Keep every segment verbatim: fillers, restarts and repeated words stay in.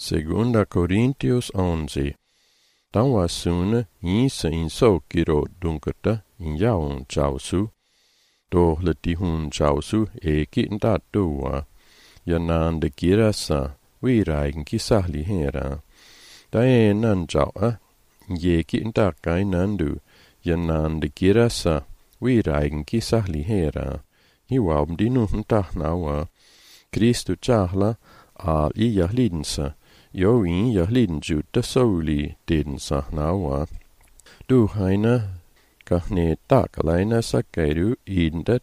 Segunda Corintios onze. Dan var sunne isa in so giro dunkata in jaun chausu. Do leti hun chausu e kinda doa. Yanan de girasa wirægen kisahli hera. Da e nan jaua ye kinda kainandu. Yanan de girasa wirægen kisahli hera. Hiwam dinu ntahnawa. Kristu chahla al i jahlidensa. Jo in jahliden jutta souli densa nawa. Du haina kahne takalaina sakairu inda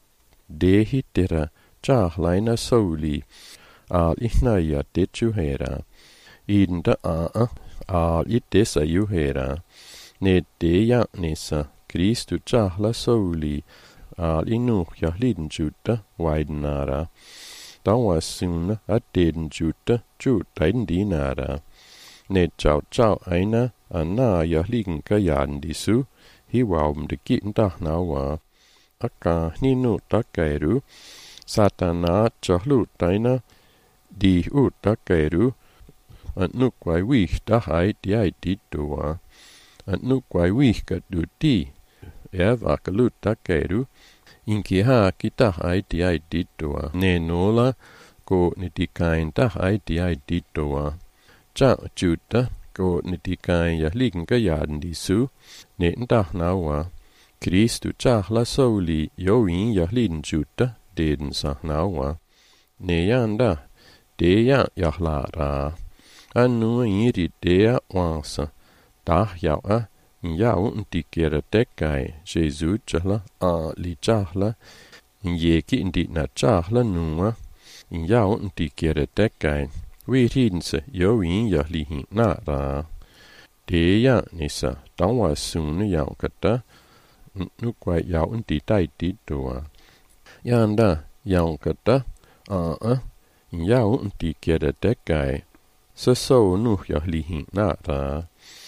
dehitera chahlaina souli al ihnaya techuhera. Inda a al itesa juhera. Ne deja nesa Kristu chahla souli al inu jahliden jutta waidenara. Dan var sunne at den jutta juttaiden dinara. Net chau chau aina anna jahligen kajan disu hiwam de kinda nawa. Akka ninu takairu satana chahlu taina di ut takairu at nukwai wih dahai diai ditua. At nukwai wih kaduti evakalut takairu inki ha kita hai diai ditua. Ne nola ko nitikain ta hai diai ditua. Cha juta ko nitikain jahligen kajan disu ne nda nawa. Kristu chahla souli join jahliden juta den sa nawa. Ne janda deja jahlara. Annu iri dea wansa. Dah jaua jau intikera tekai Jesu chahla a li chahla yeki indi na chahla nuwa jau intikera tekai wirinse jo in jahlihin nara. Deja nisa tawa sunne jau kata nukwai jau inti taiti doa. Janda jau kata a a jau intikera tekai sa so nu jahlihin nara.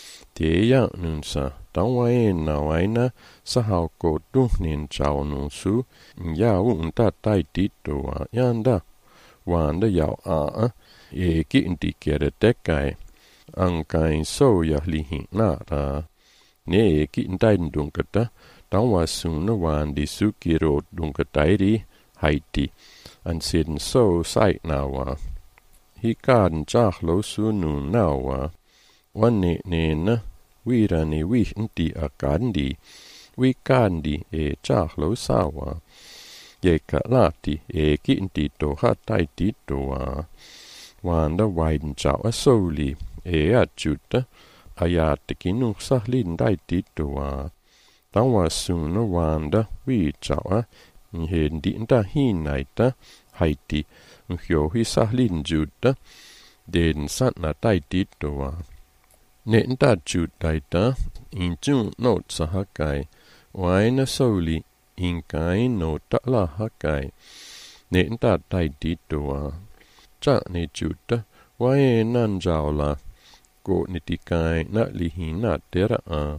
Deja nunsa tawa e na waina sa hau ko duhnin chau nunsu jau unta taiti doa. Janda wanda jau a a e ki intikera tekai ankain so jahlihin nara. Ne e ki intaiden dunkata tawa sunne wandi sukiro dunkatairi haiti an seden so sait nawa. Hikaden chahlo sunu nawa. Wanne nena wirani wih inti akandi wikandi e chahlo sawa. Jeka lati e ki inti toha taiti toa. Wanda waiden chawa souli e atjuta ayattekinu sahlin taiti toa. Tawa sunne wanda wi chawa hendi inta hinaita haiti hyohi sahlin juta den satna taiti toa. Nenta jutaita injun not sahakai waina souli inkai nota la hakai. Nenta taiti toa. Cha ne juta wae nan jaula ko nitikai na lihina tera a.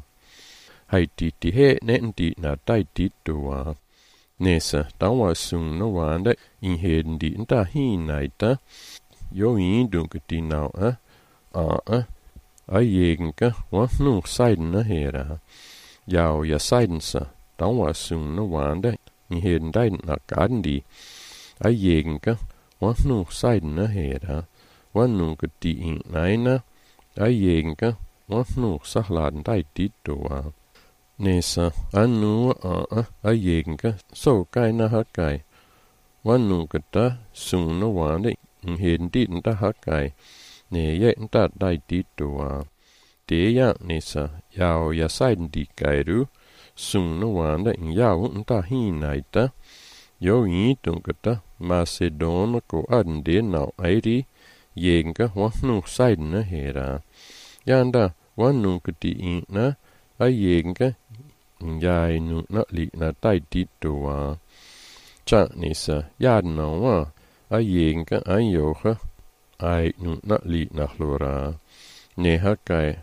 Haiti tihe nenti na taiti toa. Nesa tawa sunna wanda inhendi inta hinaita jo indunke nau a a a ajegenka wanu seiden hera. Jau ja seidensa tawa sunna wanda inhendi na gandi ajegenka wanu seiden hera. Wanu keti in naina ajegenka wanu sahladen taiti toa. Nesa anu a a ajegenka so kaina hakai. Wanu kata sunna wanda inhendi nta hakai. Ne je nta taiti toa. Deja nesa jau ja seiden dikairu sunna wanda in jau nta hinaita. Jo idunkata Macedona ko adende nau airi jenka wanu seiden hera. Janda wanu keti ina ajenka jai nu na li na taiti toa. Cha nesa jadna wa ajenka ajoha ai nu na li na hlora. Ne hakai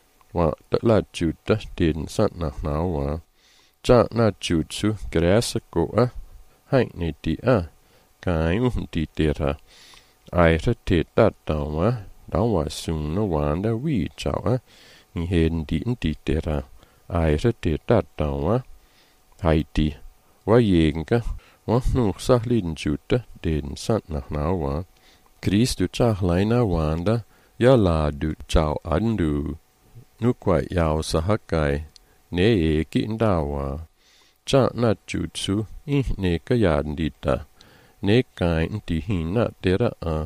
wa tala juta den satna nawa. Cha na jutsu grasa koa hai neti a kai unti tera. Ai rete tatawa dan var sunne wanda vi chawa i hen din di dera aire det dat dawa haiti wa yenga wa nu sahlin jutte den sant nach nawa Kristu chahleina wanda ya la du chau andu nu kwai yao sahakai ne e kin dawa cha na jutsu i ne ka yan dita ne kai di hin na dera a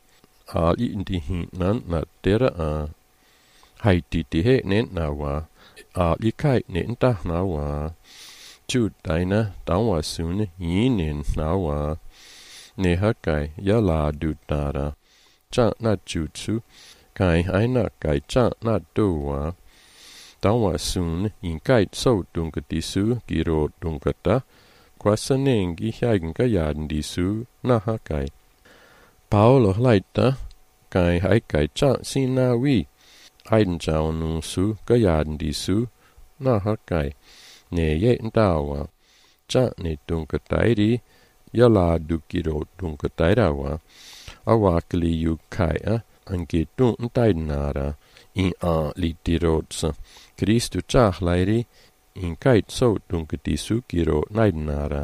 a i di hin nan na dera a hai ti ti he ne na wa a i kai ne ta na wa chu dai na dan wa sun yi ne na wa ne ha kai ya la du ta ra cha na jutsu kai ai na kai cha na do wa dan wa sun in kai so dung ka ti su ki ro dung ka ta kwa sa neng gi hagen ka yan di su na ha kai Paulo laita kai hai kai cha sin na wi ai chao nu su ka yan di su na ha kai ne ye ta wa cha ne dung ka tai ri ya la du ki ro dung ka tai ra wa a wa kli yu kai a an ki dung tai na ra in a li ti ro sa Kristu cha lairi in kai so dung ka ti su ki ro nai na ra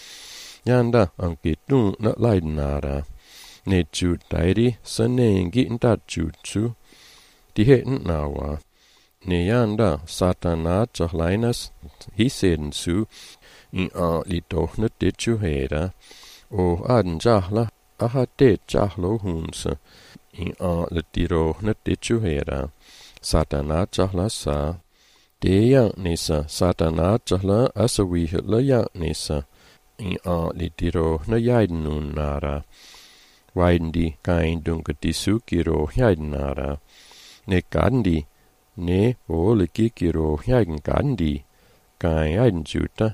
yanda an ki dung na lai na ra ne chu tai ri sa ne gi ta chu chu ti he na wa ne yanda satana cha lainas hi sen su in a li to na te chu he ra o an ja la a ha te cha lo hun sa in a le ti ro na te chu he ra satana cha la sa te yang ne sa satana cha la asawi la ya ne sa in a li ti ro na yai nu na ra waindi kain dung ka ti su ki ro yai na ra ne kan di ne o le ki ki ro yai kan di kai ai ju ta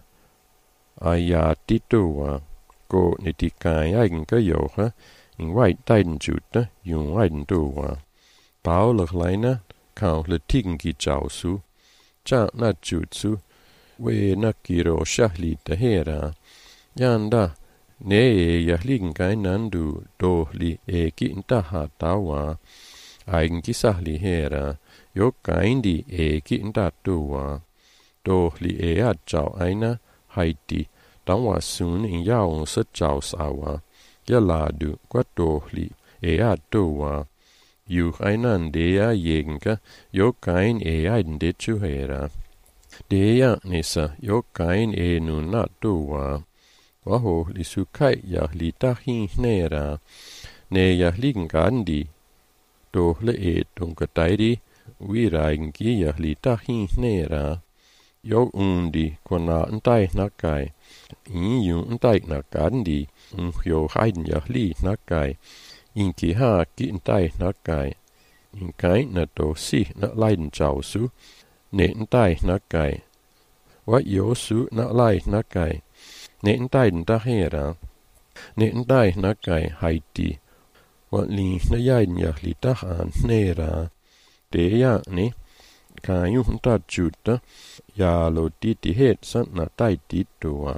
aya ti tu wa ko ne ti kai ai ka yo ha in wai tai ju ta yung ai tu wa pao le lai na kao le ting ki chao su cha na ju su we na ki ro sha li ta he ra yanda ne ya ling kai nan du do li e ki ta ha ta wa ai ki sa li he ra yo kai di e ki ta tu wa do li e a chao ai na hai ti dan wa sun in ya on sa chao sa wa ya la du kwa do li e a tu wa yu ai nan de ya yeng ka yo kai e ai de chu he ra de ya ne sa yo kai e nu na tu wa wa ho li su kai ya li ta hi ne ra ne ya ling kan di do le e tung ka tai di wi ra ing ki ya li ta hi ne ra yo un di ko na an tai na kai in yu an tai na kan di un yo hai ya li na kai in ki ha ki an tai na kai in kai na to si na lai chao su ne an tai na kai wa yo su na lai na kai ne an tai ta he ra ne an tai na kai hai ti wa li na yai ya li ta han ne ra te ya ni ka yu ta chu ta ya lo ti ti het san na tai ti tu wa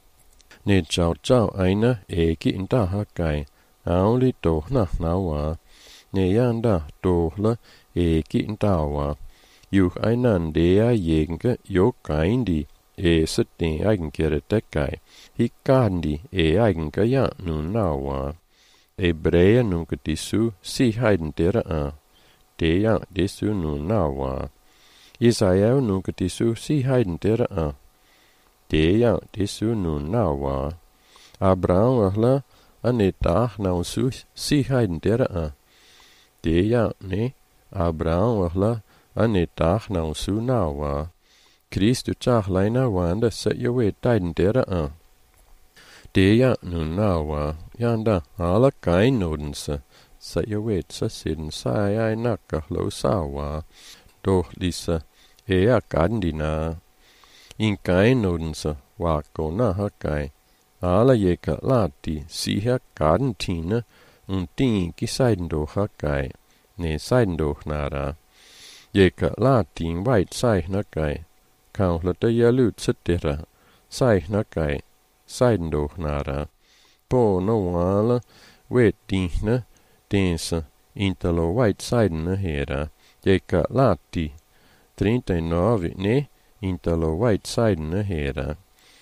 ne chao chao ai na e ki in ta ha kai ao li to na na wa ne yan da to la e ki in ta wa yu ai nan de ya yeng ka yo kai di e sat ne ai ke re ta kai hi kan di e ai ka ya nu na wa Ebrea nu ka ti su si haiden dera a te ya de su nu na wa Isaiah nu ka ti su si haiden dera a te ya de su nu na wa Abraham ahla aneta na su si haiden dera a te ya ne Abraham ahla aneta na su na wa Kristu cha laina wanda sa yewe taiden dera a te ya nu na wa yanda ala kai nodensa sa yewe sa sin sa ai na ka lo sa wa do lisa e a kandina in kai nodensa wa ko na ha kai ala ye ka lati si ha kantina un tin ki saiden do ha kai ne saiden do na ra ye ka lati wait sai na kai kao la te ya lut setera sai na kai saiden do na ra po no wala we tin na tensa intalo white-sidena hera, jeka laatti trintainove ne intalo white-sidena hera.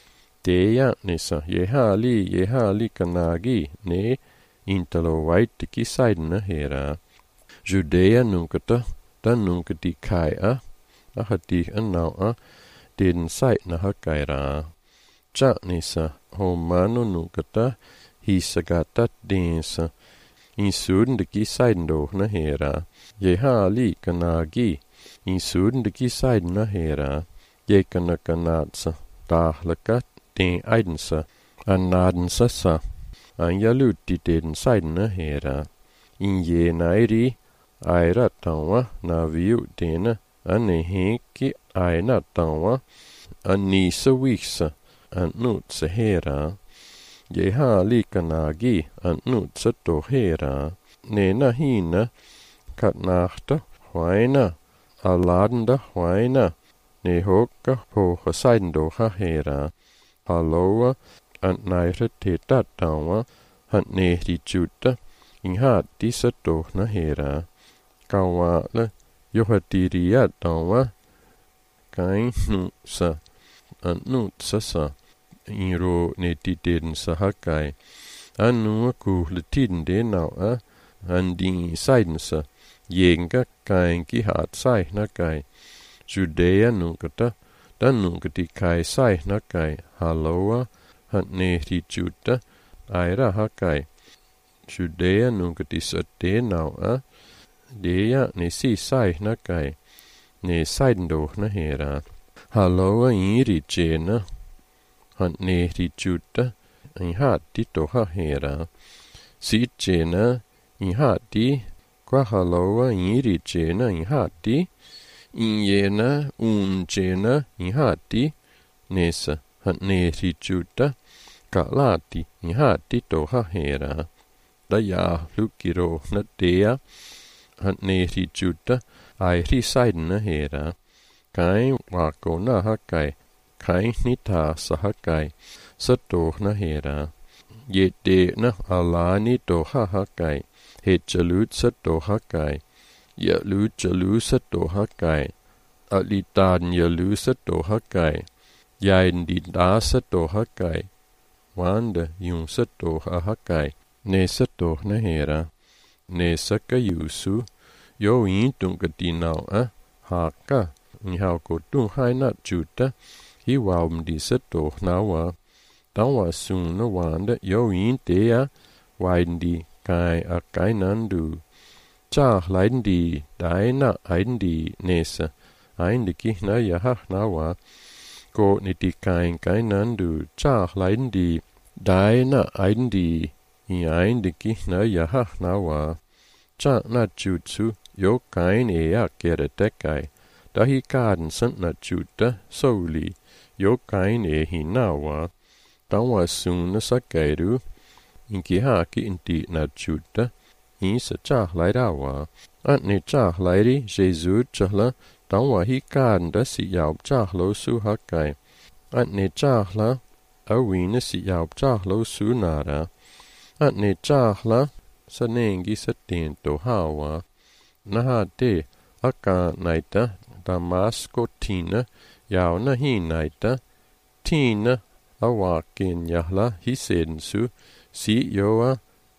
Teja nessa jehali jehali kanagi ne intalo white-ki-sidena hera. Judea nunkata, dan nunkati kaia, ahati annaua, den sidena hakaira. Ja nessa homano nunkata, hisagata densa, in suden de ki-sidendo na hera. Jehali kanagi, in suden de ki-sidena hera. Jekana kanatsa, dahlaka, den eidensa, an nadensa sa, an jaluti den sidena hera. In je nairi, aira tawa na viu dena, an heki aina tawa, an nisa wiksa, an nutsa hera. Jehali kanagi, an nutsa to hera. Nena hina, katnachta, huaina, aladenda huaina, ne hokka på hasidendo ha hera. Halloa, an naira te tatawa, han nehri juta, in hat disa to na hera. Kawala, johatiria tawa, kain nutsa, an nutsa sa. In ro ne tiden sa hakai. An nua kuhle tiden de naua, an din seidensa, jenga kain ki hat sai na kai. Judea nunkata, dan nunkati kai sai na kai. Halloa, han nehri juta, aira hakai. Judea nunkati sa de naua, deja ne si sai na kai. Ne seidendo na hera. Halloa iri jena, han nehri juta, in hati to ha hera. Si jena, in hati, qua halloa iri jena in hati, in jena un jena in hati, nesa, han nehri juta, ka lati in hati to ha hera. Da ja lukiro na dea, han nehri juta, ai ri seidena hera. Kai wako na hakai, kai nita sa hakai, sa to na hera. Ye de na alani to ha hakai, he jalut sa to hakai. Ya lu jalu sa to hakai. Alitan ya lu sa to hakai. Yain di da sa to hakai. Wanda yung sa to ha hakai. Ne sa to na hera. Ne sa ka yusu. Yo in tunga di nao a. Haka. Ni hao ko tung hai na juta. Hi waum di sa to na wa. Tang wa sun na wanda yo in te a. Wain di kai a kai nandu. Cha lain di dai na ain di nesa. Ain di ki na ya ha na wa. Ko ni di kai kai nandu. Cha lain di dai na ain di. I ain di ki na ya ha na wa. Cha na jutsu yo kai ne a kere te kai. Da hi kaden sant na juta soli. Yo kai ne hi na wa. Tang wa sun na sa kai du. In ki ha ki in di na juta. In sa cha lai da wa. At ne cha lai di Jesu cha la. Tang wa hi kaden da si yao cha lo su ha kai. At ne cha la. A wina si yao cha lo su na ra. At ne cha la. Sa nengi sa ten to ha wa. Na ha de. Aka naita. Damasko tina. Yao na hi naita. Tina. Awa ken yahla hi sensu. Si yoa.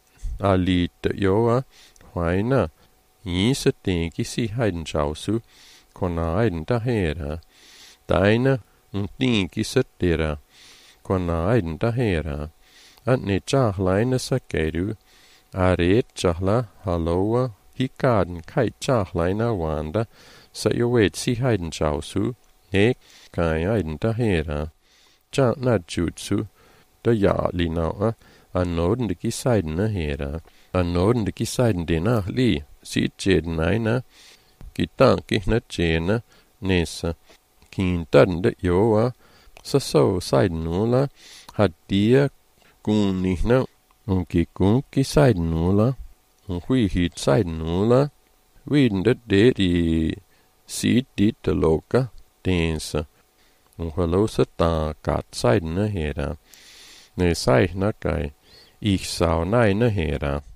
Alita yoa. Huayna. Yi sa tengi si haiden chao su. Kona aiden ta hera. Daina. Un tengi sa tera. Kona aiden ta hera. At ne chahla sa keru. Aret chahla. Halloa. Hi kaden kai chahla na wanda. Sa yo wet si haiden chao su. Nek. Kai aiden ta hera. Cha na jutsu. Da ja li nao. An noden de ki seiden na hera. An noden de ki seiden de na li. Si jeden aina. Ki tanki na jena. Nesa. Kin taden de joa. Sa so seiden nula. Had dia. Kun nihna. Un ki kun ki seiden nula. Un hui hit seiden nula. Widen de de di. Si dit de loka. Densa. Un halo sa ta kat seiden na hera. Ne sai na kai. Ich sau nai na hera.